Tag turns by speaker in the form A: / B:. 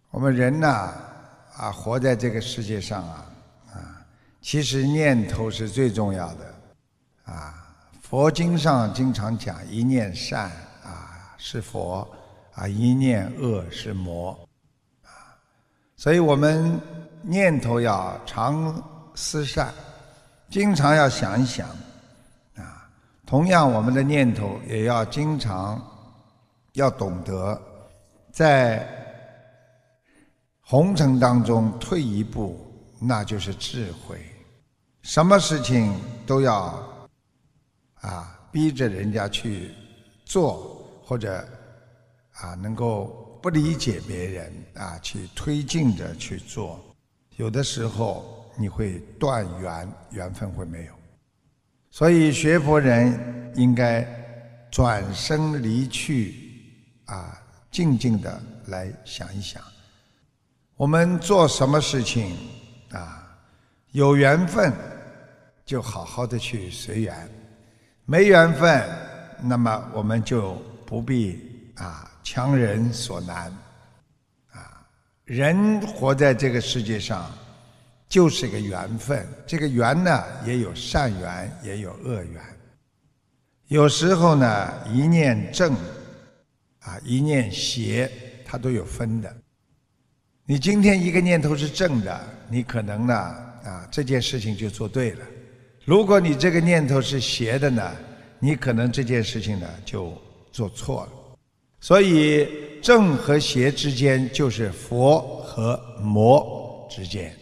A: 我们人呐，活在这个世界上其实念头是最重要的佛经上经常讲，一念善是佛一念恶是魔所以我们念头要常思善，经常要想一想同样我们的念头也要经常要懂得在红尘当中退一步，那就是智慧。什么事情都要逼着人家去做，或者能够不理解别人去推进着去做，有的时候你会断缘分会没有。所以学佛人应该转身离去静静的来想一想，我们做什么事情有缘分就好好的去随缘，没缘分那么我们就不必强人所难人活在这个世界上就是一个缘分，这个缘呢也有善缘也有恶缘，有时候呢一念正一念邪它都有分的。你今天一个念头是正的，你可能呢这件事情就做对了，如果你这个念头是邪的呢，你可能这件事情呢就做错了。所以正和邪之间就是佛和魔之间。